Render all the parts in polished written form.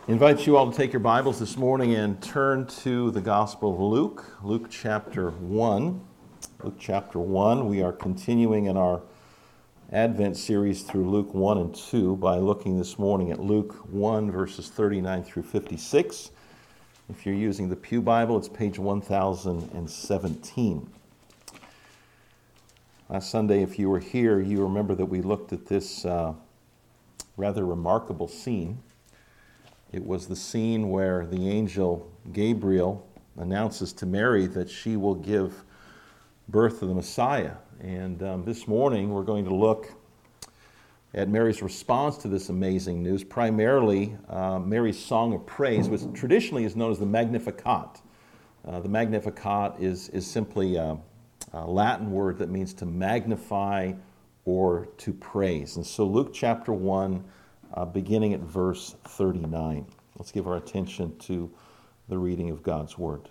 I invite you all to take your Bibles this morning and turn to the Gospel of Luke, Luke chapter 1. Luke chapter 1, we are continuing in our Advent series through Luke 1 and 2 by looking this morning at Luke 1 verses 39 through 56. If you're using the Pew Bible, it's page 1017. Last Sunday, if you were here, you remember that we looked at this rather remarkable scene. It was the scene where the angel Gabriel announces to Mary that she will give birth to the Messiah. And this morning we're going to look at Mary's response to this amazing news, primarily Mary's song of praise, which traditionally is known as the Magnificat. The Magnificat is simply a Latin word that means to magnify or to praise. And so Luke chapter 1, beginning at verse 39. Let's give our attention to the reading of God's word.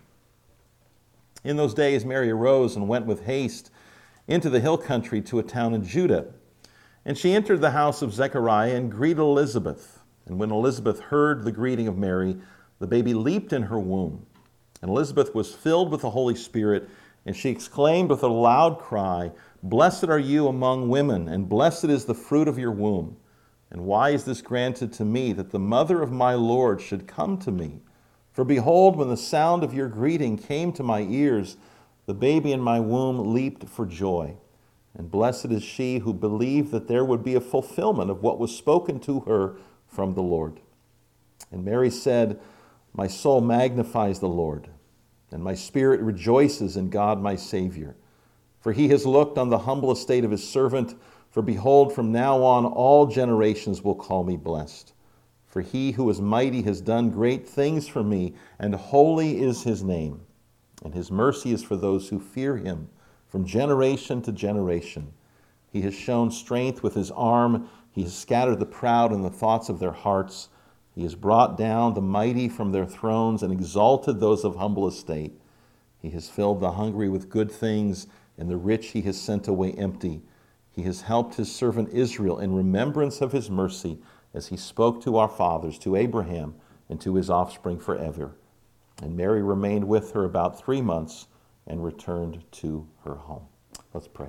In those days, Mary arose and went with haste into the hill country to a town in Judah. And she entered the house of Zechariah and greeted Elizabeth. And when Elizabeth heard the greeting of Mary, the baby leaped in her womb. And Elizabeth was filled with the Holy Spirit, and she exclaimed with a loud cry, "Blessed are you among women, and blessed is the fruit of your womb. And why is this granted to me, that the mother of my Lord should come to me? For behold, when the sound of your greeting came to my ears, the baby in my womb leaped for joy. And blessed is she who believed that there would be a fulfillment of what was spoken to her from the Lord." And Mary said, "My soul magnifies the Lord, and my spirit rejoices in God my Savior. For he has looked on the humble estate of his servant. For behold, from now on all generations will call me blessed. For he who is mighty has done great things for me, and holy is his name. And his mercy is for those who fear him from generation to generation. He has shown strength with his arm. He has scattered the proud in the thoughts of their hearts. He has brought down the mighty from their thrones and exalted those of humble estate. He has filled the hungry with good things, and the rich he has sent away empty. He has helped his servant Israel in remembrance of his mercy, as he spoke to our fathers, to Abraham, and to his offspring forever." And Mary remained with her about 3 months and returned to her home. Let's pray.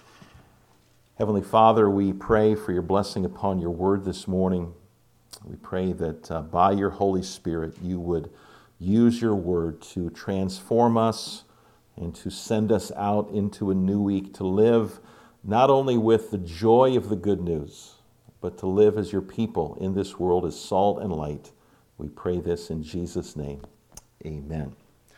Heavenly Father, we pray for your blessing upon your word this morning. We pray that by your Holy Spirit you would use your word to transform us and to send us out into a new week to live not only with the joy of the good news, but to live as your people in this world as salt and light. We pray this in Jesus' name. Amen.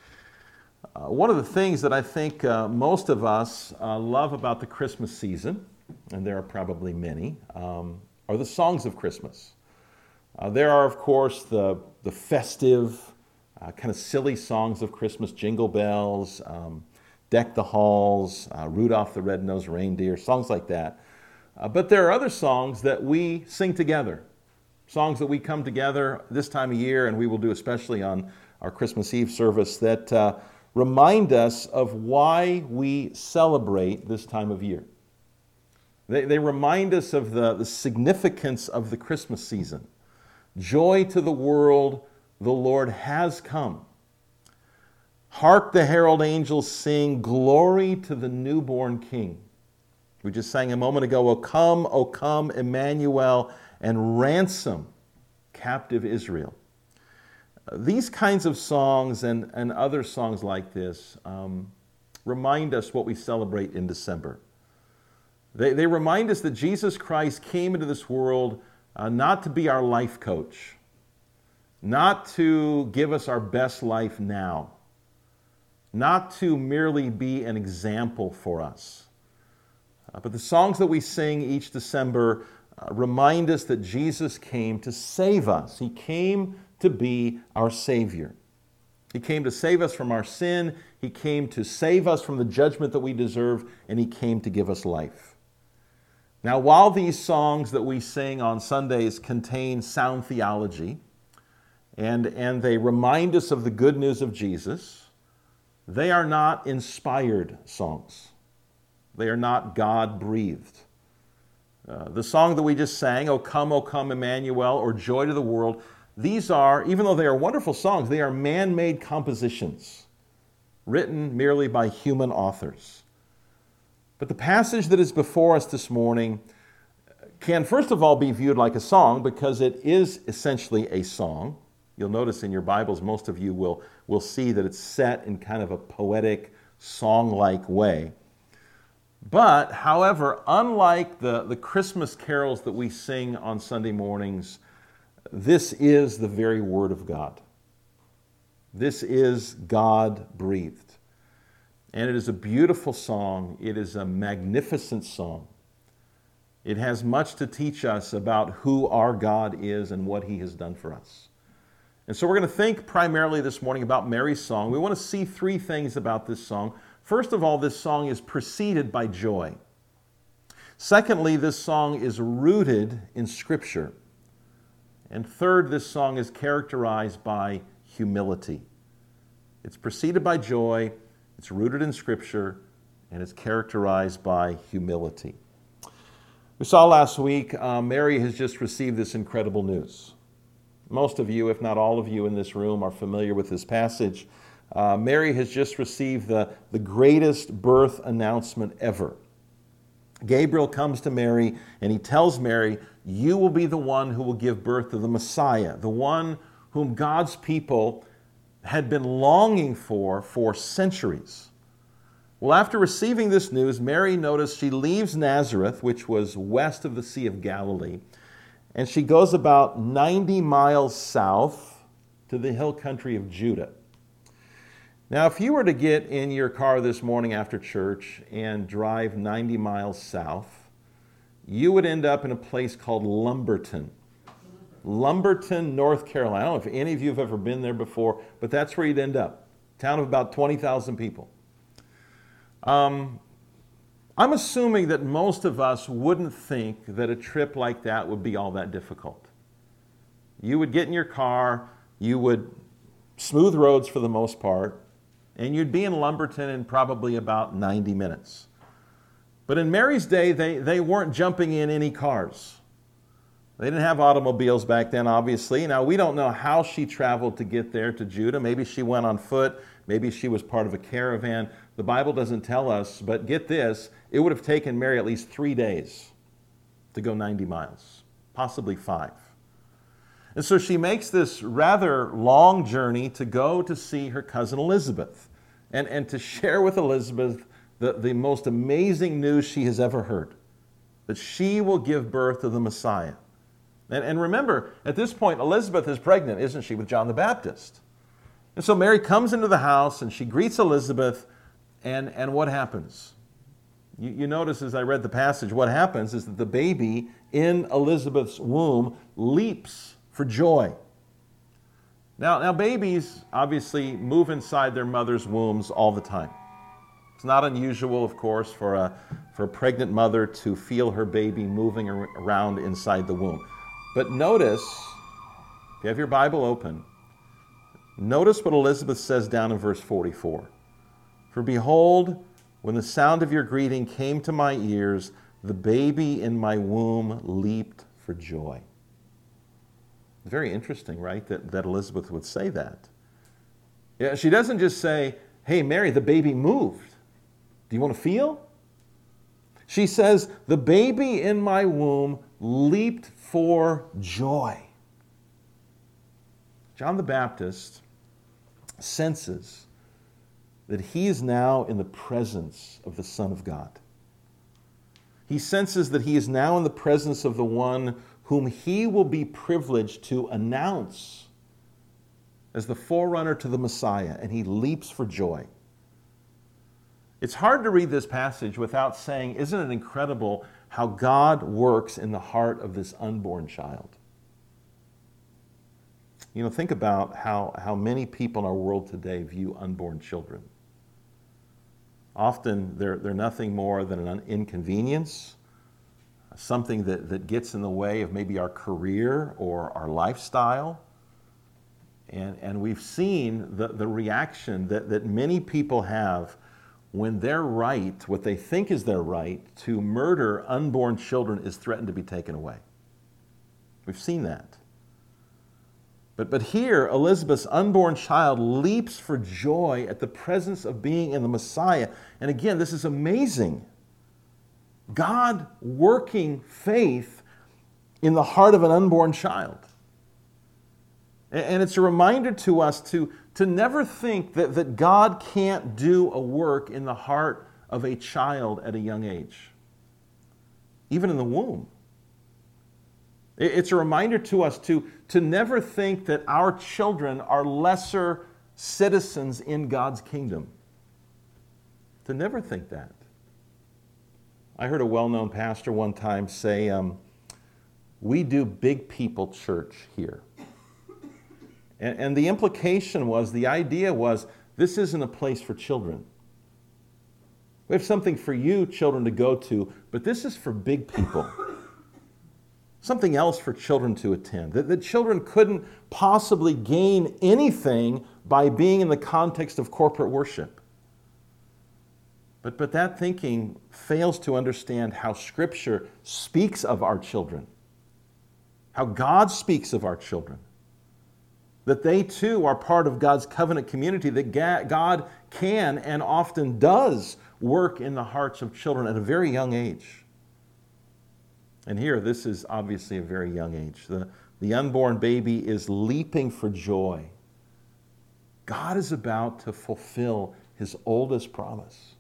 One of the things that I think most of us love about the Christmas season, and there are probably many, are the songs of Christmas. There are, of course, the festive, kind of silly songs of Christmas, Jingle Bells, Deck the Halls, Rudolph the Red-Nosed Reindeer, songs like that. But there are other songs that we sing together, songs that we come together this time of year, and we will do especially on our Christmas Eve service, that remind us of why we celebrate this time of year. They remind us of the significance of the Christmas season. Joy to the world, the Lord has come. Hark the herald angels sing, glory to the newborn King. We just sang a moment ago, O come, Emmanuel, and ransom captive Israel. These kinds of songs and other songs like this remind us what we celebrate in December. They remind us that Jesus Christ came into this world not to be our life coach, not to give us our best life now, not to merely be an example for us. But the songs that we sing each December remind us that Jesus came to save us. He came to be our Savior. He came to save us from our sin. He came to save us from the judgment that we deserve, and He came to give us life. Now, while these songs that we sing on Sundays contain sound theology, and they remind us of the good news of Jesus, they are not inspired songs. They are not God-breathed. The song that we just sang, O come, Emmanuel, or Joy to the World, these are, even though they are wonderful songs, they are man-made compositions written merely by human authors. But the passage that is before us this morning can, first of all, be viewed like a song because it is essentially a song. You'll notice in your Bibles, most of you will see that it's set in kind of a poetic, song-like way. But, however, unlike the Christmas carols that we sing on Sunday mornings, this is the very Word of God. This is God-breathed. And it is a beautiful song. It is a magnificent song. It has much to teach us about who our God is and what He has done for us. And so we're going to think primarily this morning about Mary's song. We want to see three things about this song. First of all, this song is preceded by joy. Secondly, this song is rooted in Scripture. And third, this song is characterized by humility. It's preceded by joy, it's rooted in Scripture, and it's characterized by humility. We saw last week, Mary has just received this incredible news. Most of you, if not all of you in this room, are familiar with this passage. Mary has just received the greatest birth announcement ever. Gabriel comes to Mary and he tells Mary, you will be the one who will give birth to the Messiah, the one whom God's people had been longing for centuries. Well, after receiving this news, Mary, noticed she leaves Nazareth, which was west of the Sea of Galilee, and she goes about 90 miles south to the hill country of Judah. Now, if you were to get in your car this morning after church and drive 90 miles south, you would end up in a place called Lumberton. Lumberton, North Carolina. I don't know if any of you have ever been there before, but that's where you'd end up. Town of about 20,000 people. I'm assuming that most of us wouldn't think that a trip like that would be all that difficult. You would get in your car, you would smooth roads for the most part, and you'd be in Lumberton in probably about 90 minutes. But in Mary's day, they weren't jumping in any cars. They didn't have automobiles back then, obviously. Now, we don't know how she traveled to get there to Judah. Maybe she went on foot. Maybe she was part of a caravan. The Bible doesn't tell us, but get this, it would have taken Mary at least 3 days to go 90 miles, possibly 5. And so she makes this rather long journey to go to see her cousin Elizabeth and to share with Elizabeth the most amazing news she has ever heard, that she will give birth to the Messiah. And remember, at this point, Elizabeth is pregnant, isn't she, with John the Baptist? And so Mary comes into the house and she greets Elizabeth, and what happens? You notice as I read the passage, what happens is that the baby in Elizabeth's womb leaps for joy. Now babies obviously move inside their mother's wombs all the time. It's not unusual, of course, for a pregnant mother to feel her baby moving around inside the womb. But notice, if you have your Bible open, notice what Elizabeth says down in verse 44. For behold, when the sound of your greeting came to my ears, the baby in my womb leaped for joy. Very interesting, right, that Elizabeth would say that. Yeah, she doesn't just say, hey, Mary, the baby moved. Do you want to feel? She says, the baby in my womb leaped for joy. John the Baptist senses that he is now in the presence of the Son of God. He senses that he is now in the presence of the one whom he will be privileged to announce as the forerunner to the Messiah, and he leaps for joy. It's hard to read this passage without saying, isn't it incredible how God works in the heart of this unborn child? You know, think about how many people in our world today view unborn children. Often they're nothing more than an inconvenience, something that gets in the way of maybe our career or our lifestyle. And we've seen the reaction that many people have when their right, what they think is their right, to murder unborn children is threatened to be taken away. We've seen that. But here, Elizabeth's unborn child leaps for joy at the presence of being in the Messiah. And again, this is amazing. God working faith in the heart of an unborn child. And it's a reminder to us to never think that God can't do a work in the heart of a child at a young age, even in the womb. It's a reminder to us to never think that our children are lesser citizens in God's kingdom. To never think that. I heard a well-known pastor one time say, we do big people church here. And the implication was, the idea was, this isn't a place for children. We have something for you, children, to go to, but this is for big people. Something else for children to attend. That children couldn't possibly gain anything by being in the context of corporate worship. But that thinking fails to understand how Scripture speaks of our children, how God speaks of our children, that they too are part of God's covenant community, that God can and often does work in the hearts of children at a very young age. And here, this is obviously a very young age. The unborn baby is leaping for joy. God is about to fulfill His oldest promise.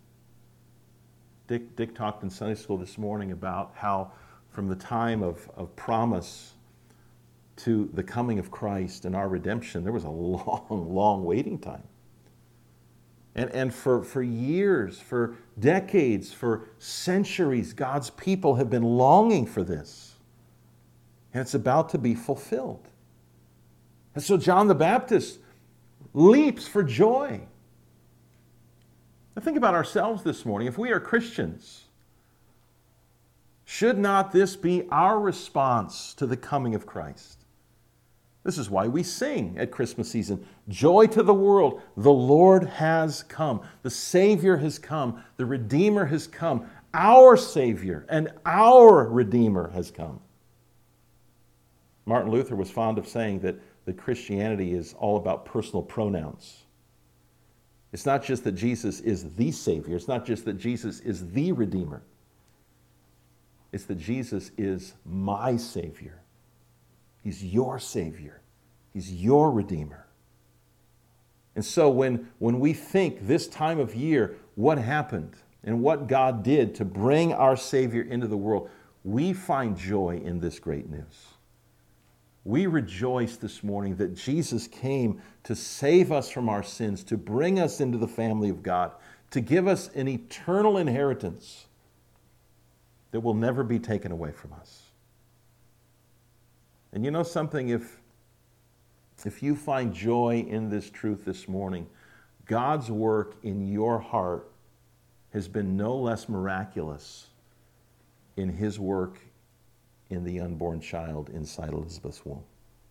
Dick talked in Sunday school this morning about how from the time of promise to the coming of Christ and our redemption, there was a long, long waiting time. And for years, for decades, for centuries, God's people have been longing for this. And it's about to be fulfilled. And so John the Baptist leaps for joy. Now think about ourselves this morning. If we are Christians, should not this be our response to the coming of Christ? This is why we sing at Christmas season. Joy to the world, the Lord has come. The Savior has come. The Redeemer has come. Our Savior and our Redeemer has come. Martin Luther was fond of saying that Christianity is all about personal pronouns. It's not just that Jesus is the Savior. It's not just that Jesus is the Redeemer. It's that Jesus is my Savior. He's your Savior. He's your Redeemer. And so when we think this time of year, what happened and what God did to bring our Savior into the world, we find joy in this great news. We rejoice this morning that Jesus came to save us from our sins, to bring us into the family of God, to give us an eternal inheritance that will never be taken away from us. And you know something, if you find joy in this truth this morning, God's work in your heart has been no less miraculous in His work in the unborn child inside Elizabeth's womb.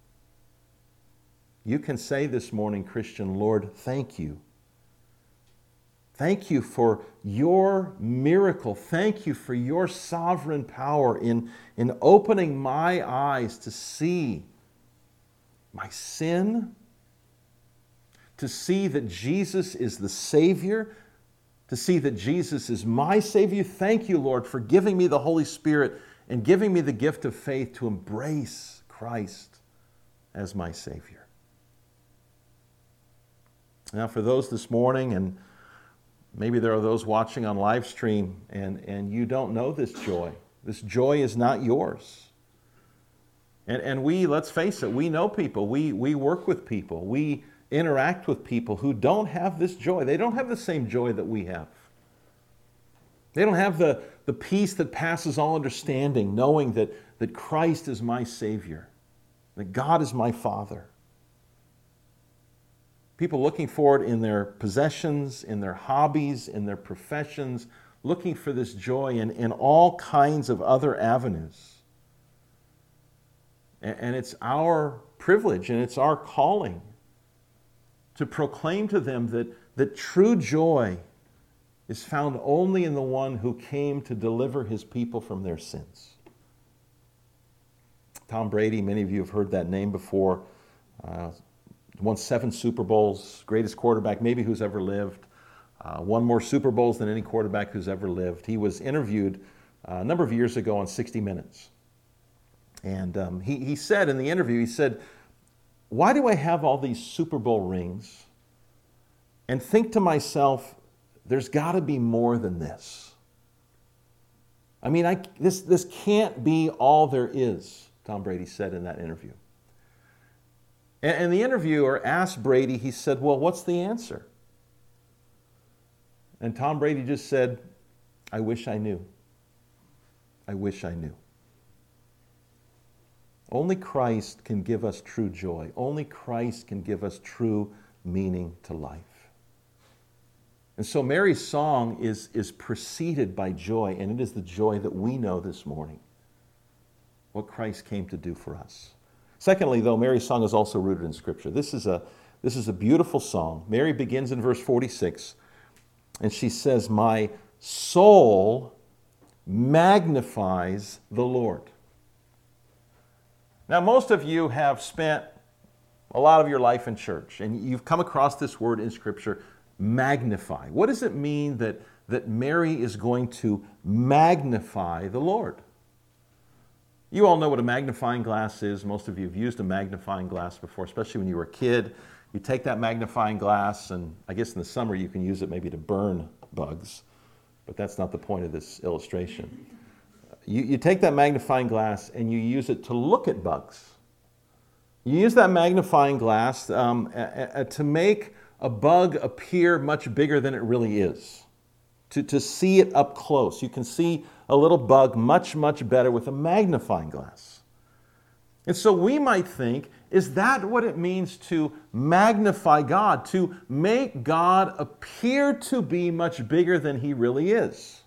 You can say this morning, Christian, Lord, thank you. Thank you for your miracle. Thank you for your sovereign power in opening my eyes to see my sin, to see that Jesus is the Savior, to see that Jesus is my Savior. Thank you, Lord, for giving me the Holy Spirit and giving me the gift of faith to embrace Christ as my Savior. Now, for those this morning, and maybe there are those watching on live stream, and you don't know this joy. This joy is not yours. And we, let's face it, we know people. We work with people. We interact with people who don't have this joy. They don't have the same joy that we have. They don't have the peace that passes all understanding, knowing that Christ is my Savior, that God is my Father. People looking for it in their possessions, in their hobbies, in their professions, looking for this joy in all kinds of other avenues. And it's our privilege and it's our calling to proclaim to them that true joy is found only in the one who came to deliver his people from their sins. Tom Brady, many of you have heard that name before. Won 7 Super Bowls, greatest quarterback maybe who's ever lived. Won more Super Bowls than any quarterback who's ever lived. He was interviewed a number of years ago on 60 Minutes. And he said in the interview, he said, why do I have all these Super Bowl rings and think to myself, there's got to be more than this? I mean, this can't be all there is, Tom Brady said in that interview. And the interviewer asked Brady, he said, well, what's the answer? And Tom Brady just said, I wish I knew. I wish I knew. Only Christ can give us true joy. Only Christ can give us true meaning to life. And so Mary's song is preceded by joy, and it is the joy that we know this morning, what Christ came to do for us. Secondly, though, Mary's song is also rooted in Scripture. This is a beautiful song. Mary begins in verse 46, and she says, my soul magnifies the Lord. Now, most of you have spent a lot of your life in church, and you've come across this word in Scripture, magnify. What does it mean that Mary is going to magnify the Lord? You all know what a magnifying glass is. Most of you have used a magnifying glass before, especially when you were a kid. You take that magnifying glass, and I guess in the summer you can use it maybe to burn bugs, but that's not the point of this illustration. You take that magnifying glass and you use it to look at bugs. You use that magnifying glass to make a bug appear much bigger than it really is, to see it up close. You can see a little bug much, much better with a magnifying glass. And so we might think, is that what it means to magnify God, to make God appear to be much bigger than He really is?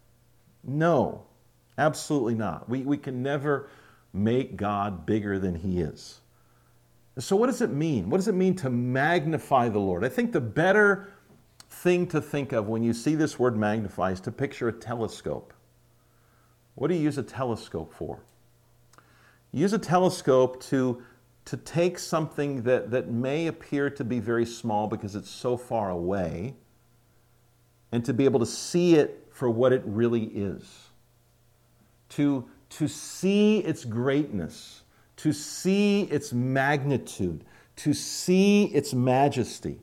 No, absolutely not. We can never make God bigger than He is. So what does it mean? What does it mean to magnify the Lord? I think the better thing to think of when you see this word magnify is to picture a telescope. What do you use a telescope for? You use a telescope to take something that may appear to be very small because it's so far away, and to be able to see it for what it really is. To see its greatness, to see its magnitude, to see its majesty.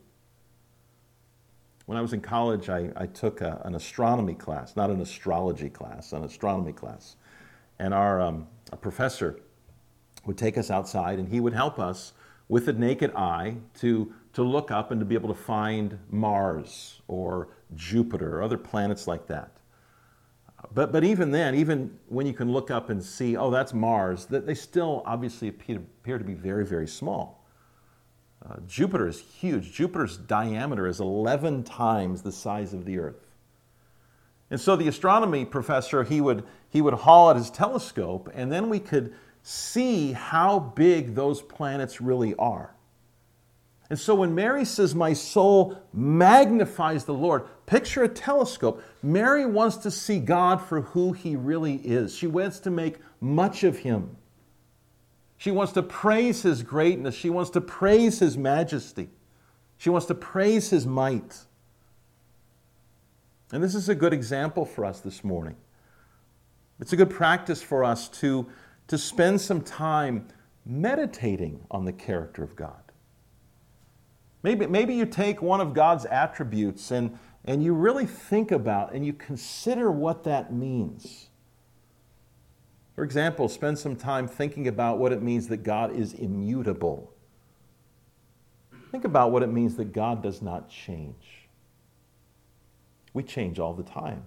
When I was in college, I took an astronomy class, not an astrology class, an astronomy class. And our professor would take us outside, and he would help us with the naked eye to look up and to be able to find Mars or Jupiter or other planets like that. But even then, even when you can look up and see, oh, that's Mars, they still obviously appear to be very, very small. Jupiter is huge. Jupiter's diameter is 11 times the size of the Earth. And so the astronomy professor, he would haul out his telescope, and then we could see how big those planets really are. And so when Mary says, my soul magnifies the Lord, picture a telescope. Mary wants to see God for who He really is. She wants to make much of Him. She wants to praise His greatness. She wants to praise His majesty. She wants to praise His might. And this is a good example for us this morning. It's a good practice for us to spend some time meditating on the character of God. Maybe you take one of God's attributes and you really think about and you consider what that means. For example, spend some time thinking about what it means that God is immutable. Think about what it means that God does not change. We change all the time.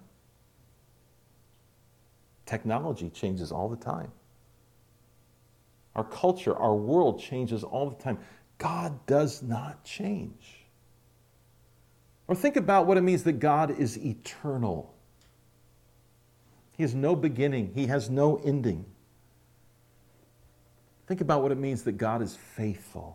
Technology changes all the time. Our culture, our world changes all the time. God does not change. Or think about what it means that God is eternal. He has no beginning. He has no ending. Think about what it means that God is faithful.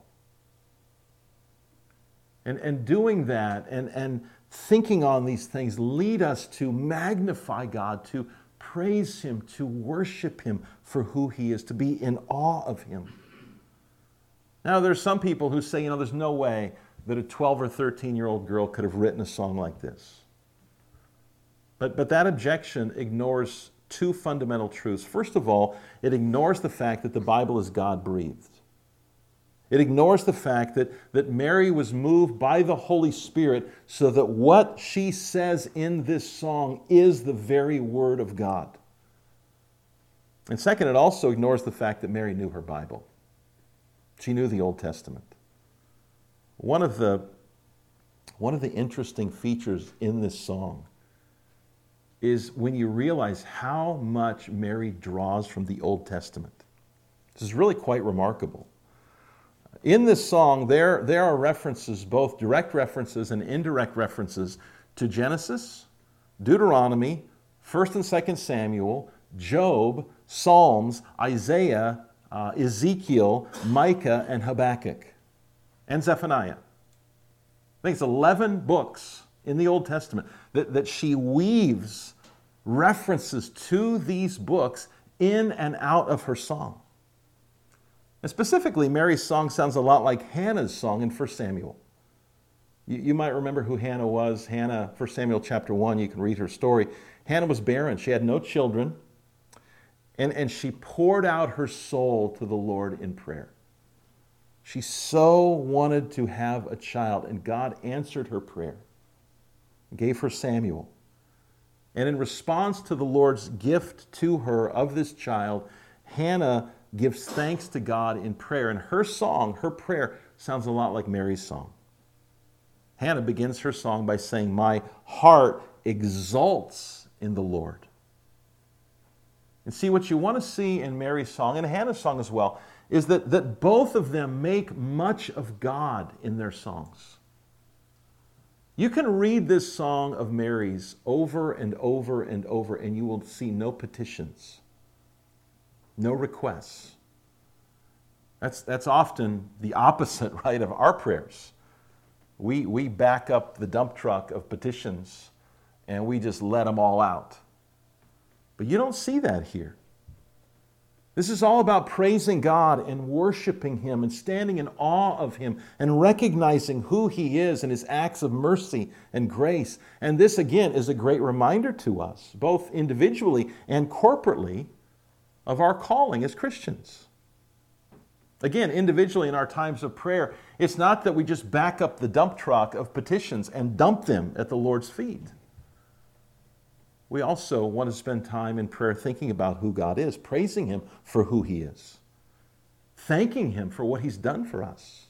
And doing that and thinking on these things lead us to magnify God, to praise Him, to worship Him for who He is, to be in awe of Him. Now, there's some people who say, there's no way that a 12 or 13-year-old girl could have written a song like this. But that objection ignores two fundamental truths. First of all, it ignores the fact that the Bible is God-breathed. It ignores the fact that Mary was moved by the Holy Spirit so that what she says in this song is the very Word of God. And second, it also ignores the fact that Mary knew her Bible. She knew the Old Testament. One of the interesting features in this song is when you realize how much Mary draws from the Old Testament. This is really quite remarkable. In this song, there are references, both direct references and indirect references, to Genesis, Deuteronomy, 1st and 2nd Samuel, Job, Psalms, Isaiah, Ezekiel, Micah, and Habakkuk, and Zephaniah. I think it's 11 books in the Old Testament that she weaves references to these books in and out of her song. And specifically, Mary's song sounds a lot like Hannah's song in 1 Samuel. You might remember who Hannah was. Hannah, 1 Samuel chapter 1, you can read her story. Hannah was barren. She had no children. And she poured out her soul to the Lord in prayer. She so wanted to have a child, and God answered her prayer, gave her Samuel. And in response to the Lord's gift to her of this child, Hannah gives thanks to God in prayer. And her song, her prayer, sounds a lot like Mary's song. Hannah begins her song by saying, "My heart exults in the Lord." And see, what you want to see in Mary's song, and Hannah's song as well, is that both of them make much of God in their songs. You can read this song of Mary's over and over and over, and you will see no petitions, no requests. That's often the opposite, right, of our prayers. We back up the dump truck of petitions and we just let them all out. But you don't see that here. This is all about praising God and worshiping Him and standing in awe of Him and recognizing who He is and His acts of mercy and grace. And this, again, is a great reminder to us, both individually and corporately, of our calling as Christians. Again, individually in our times of prayer, it's not that we just back up the dump truck of petitions and dump them at the Lord's feet. We also want to spend time in prayer thinking about who God is, praising Him for who He is, thanking Him for what He's done for us.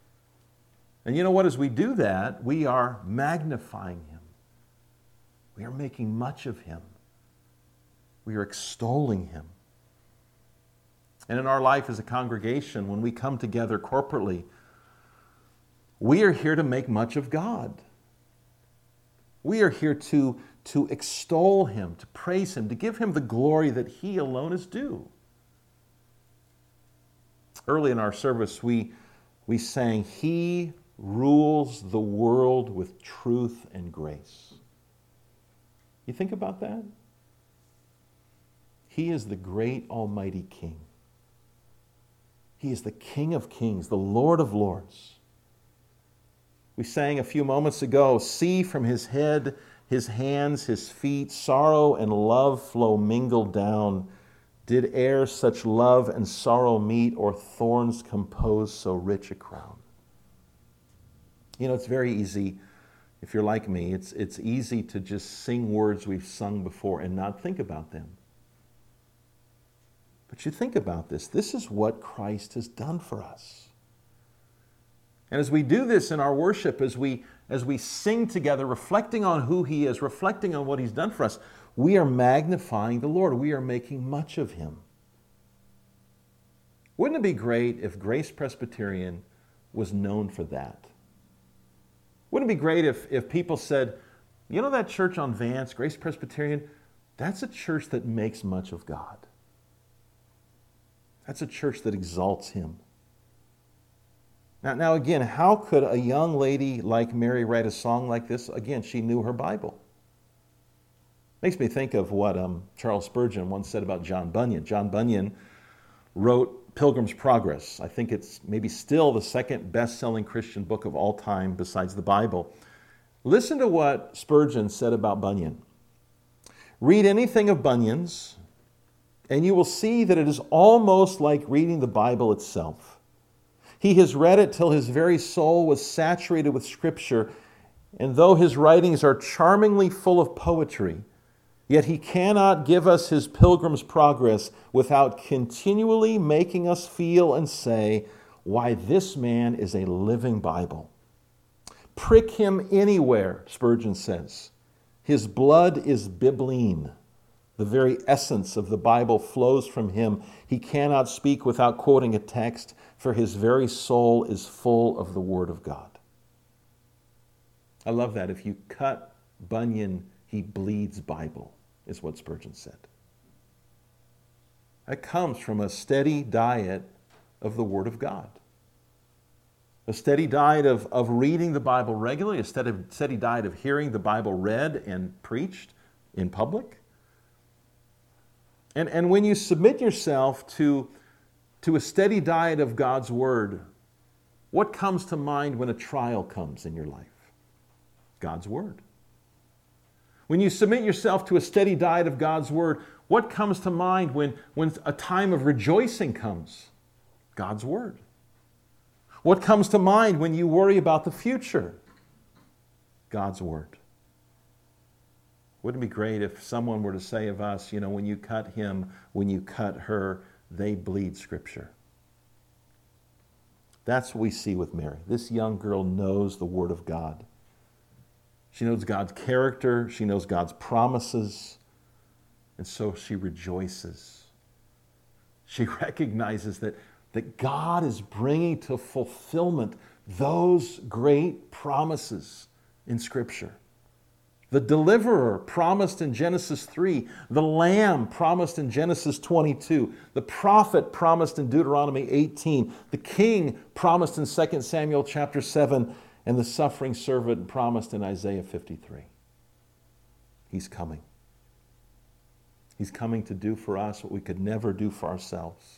And you know what? As we do that, we are magnifying Him. We are making much of Him. We are extolling Him. And in our life as a congregation, when we come together corporately, we are here to make much of God. We are here to extol Him, to praise Him, to give Him the glory that He alone is due. Early in our service, we sang, "He rules the world with truth and grace." You think about that? He is the great Almighty King. He is the King of kings, the Lord of lords. We sang a few moments ago, "See from His head, His hands, His feet, sorrow and love flow mingled down. Did e'er such love and sorrow meet, or thorns compose so rich a crown?" You know, it's very easy, if you're like me, it's easy to just sing words we've sung before and not think about them. But you think about this. This is what Christ has done for us. And as we do this in our worship, as we sing together, reflecting on who He is, reflecting on what He's done for us, we are magnifying the Lord. We are making much of Him. Wouldn't it be great if Grace Presbyterian was known for that? Wouldn't it be great if people said, you know that church on Vance, Grace Presbyterian, that's a church that makes much of God. That's a church that exalts Him. Now again, how could a young lady like Mary write a song like this? Again, she knew her Bible. Makes me think of what Charles Spurgeon once said about John Bunyan. John Bunyan wrote Pilgrim's Progress. I think it's maybe still the second best-selling Christian book of all time besides the Bible. Listen to what Spurgeon said about Bunyan. Read anything of Bunyan's, and you will see that it is almost like reading the Bible itself. He has read it till his very soul was saturated with Scripture, and though his writings are charmingly full of poetry, yet he cannot give us his Pilgrim's Progress without continually making us feel and say, why, this man is a living Bible. Prick him anywhere, Spurgeon says. His blood is bibline. The very essence of the Bible flows from him. He cannot speak without quoting a text, for his very soul is full of the Word of God. I love that. If you cut Bunyan, he bleeds Bible, is what Spurgeon said. That comes from a steady diet of the Word of God. A steady diet of reading the Bible regularly, a steady diet of hearing the Bible read and preached in public. And when you submit yourself to a steady diet of God's Word, what comes to mind when a trial comes in your life? God's Word. When you submit yourself to a steady diet of God's Word, what comes to mind when a time of rejoicing comes? God's Word. What comes to mind when you worry about the future? God's Word. Wouldn't it be great if someone were to say of us, when you cut him, when you cut her, they bleed Scripture. That's what we see with Mary. This young girl knows the Word of God. She knows God's character. She knows God's promises. And so she rejoices. She recognizes that God is bringing to fulfillment those great promises in Scripture. The deliverer promised in Genesis 3, the lamb promised in Genesis 22, the prophet promised in Deuteronomy 18, the king promised in 2 Samuel chapter 7, and the suffering servant promised in Isaiah 53. He's coming. He's coming to do for us what we could never do for ourselves.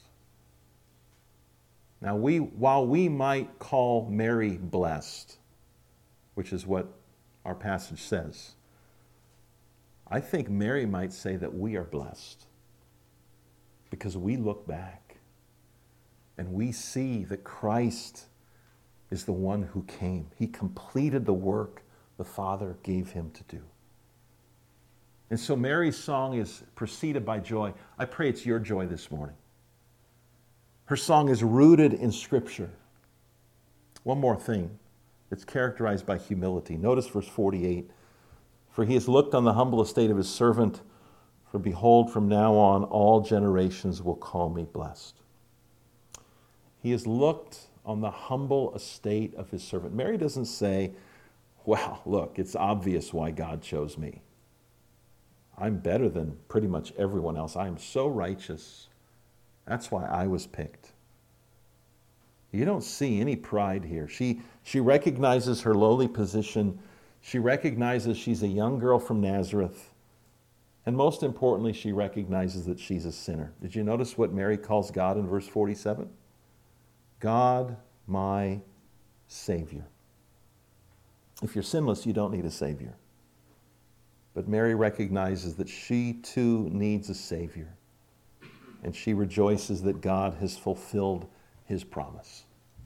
Now, while we might call Mary blessed, which is what our passage says, I think Mary might say that we are blessed because we look back and we see that Christ is the one who came. He completed the work the Father gave him to do. And so Mary's song is preceded by joy. I pray it's your joy this morning. Her song is rooted in Scripture. One more thing. It's characterized by humility. Notice verse 48. For he has looked on the humble estate of his servant, for behold, from now on all generations will call me blessed. He has looked on the humble estate of his servant. Mary doesn't say, well, look, it's obvious why God chose me. I'm better than pretty much everyone else. I am so righteous. That's why I was picked. You don't see any pride here. She recognizes her lowly position. She recognizes she's a young girl from Nazareth. And most importantly, she recognizes that she's a sinner. Did you notice what Mary calls God in verse 47? God, my Savior. If you're sinless, you don't need a Savior. But Mary recognizes that she too needs a Savior. And she rejoices that God has fulfilled his promise.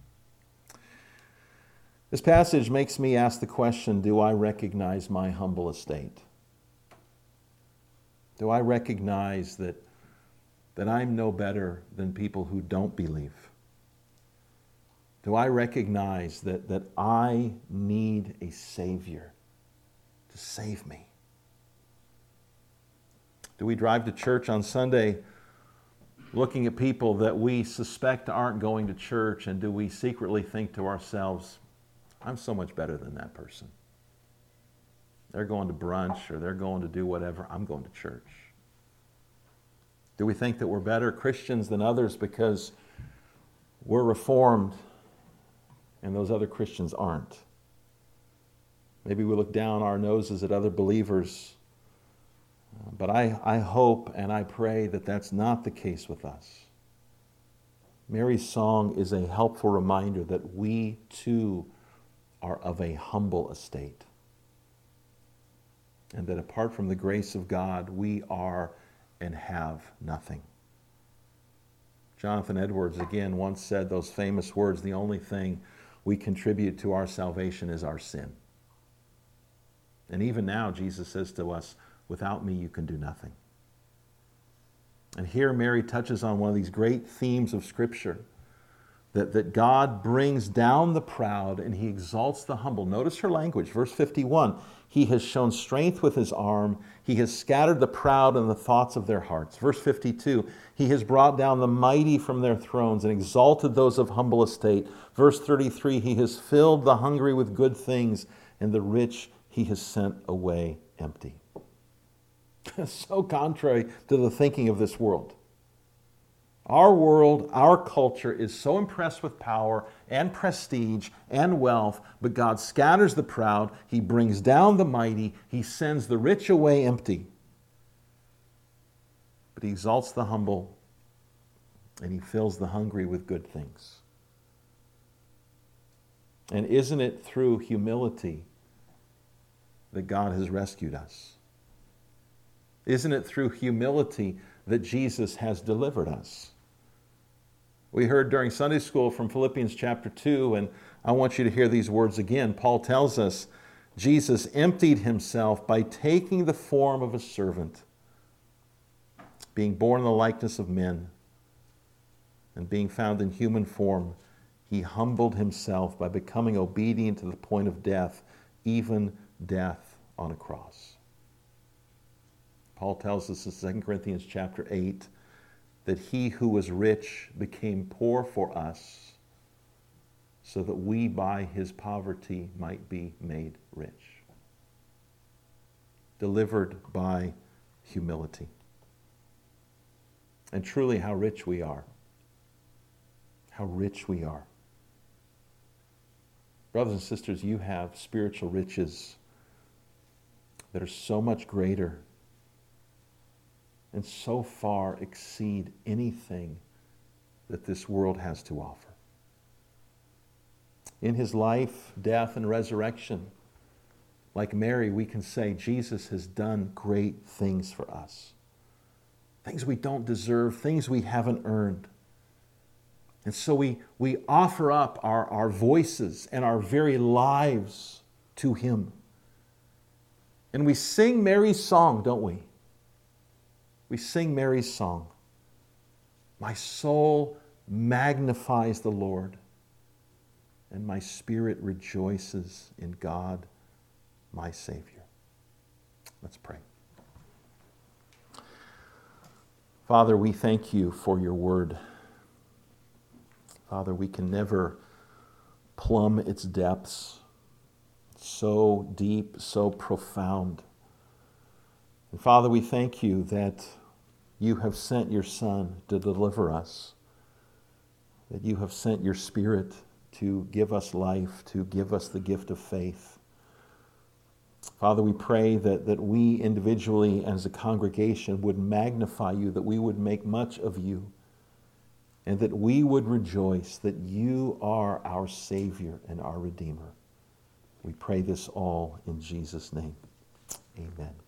This passage makes me ask the question, do I recognize my humble estate? Do I recognize that I'm no better than people who don't believe? Do I recognize that I need a Savior to save me? Do we drive to church on Sunday looking at people that we suspect aren't going to church, and do we secretly think to ourselves, I'm so much better than that person. They're going to brunch or they're going to do whatever. I'm going to church. Do we think that we're better Christians than others because we're Reformed and those other Christians aren't? Maybe we look down our noses at other believers, but I hope and I pray that that's not the case with us. Mary's song is a helpful reminder that we too are of a humble estate, and that apart from the grace of God, we are and have nothing. Jonathan Edwards again once said those famous words, "The only thing we contribute to our salvation is our sin." And even now, Jesus says to us, "Without me, you can do nothing." And here Mary touches on one of these great themes of Scripture, that God brings down the proud and he exalts the humble. Notice her language, verse 51. He has shown strength with his arm. He has scattered the proud in the thoughts of their hearts. Verse 52. He has brought down the mighty from their thrones and exalted those of humble estate. Verse 33. He has filled the hungry with good things, and the rich he has sent away empty. So contrary to the thinking of this world. Our world, our culture is so impressed with power and prestige and wealth, but God scatters the proud, he brings down the mighty, he sends the rich away empty. But he exalts the humble and he fills the hungry with good things. And isn't it through humility that God has rescued us? Isn't it through humility that Jesus has delivered us? We heard during Sunday school from Philippians chapter 2, and I want you to hear these words again. Paul tells us, Jesus emptied himself by taking the form of a servant, being born in the likeness of men, and being found in human form, he humbled himself by becoming obedient to the point of death, even death on a cross. Paul tells us in 2 Corinthians chapter 8 that he who was rich became poor for us so that we by his poverty might be made rich. Delivered by humility. And truly how rich we are. How rich we are. Brothers and sisters, you have spiritual riches that are so much greater and so far exceed anything that this world has to offer. In his life, death, and resurrection, like Mary, we can say Jesus has done great things for us. Things we don't deserve, things we haven't earned. And so we offer up our voices and our very lives to him. And we sing Mary's song, don't we? We sing Mary's song. My soul magnifies the Lord, and my spirit rejoices in God, my Savior. Let's pray. Father, we thank you for your word. Father, we can never plumb its depths. It's so deep, so profound. And Father, we thank you that you have sent your Son to deliver us, that you have sent your Spirit to give us life, to give us the gift of faith. Father, we pray that we individually as a congregation would magnify you, that we would make much of you, and that we would rejoice that you are our Savior and our Redeemer. We pray this all in Jesus' name. Amen.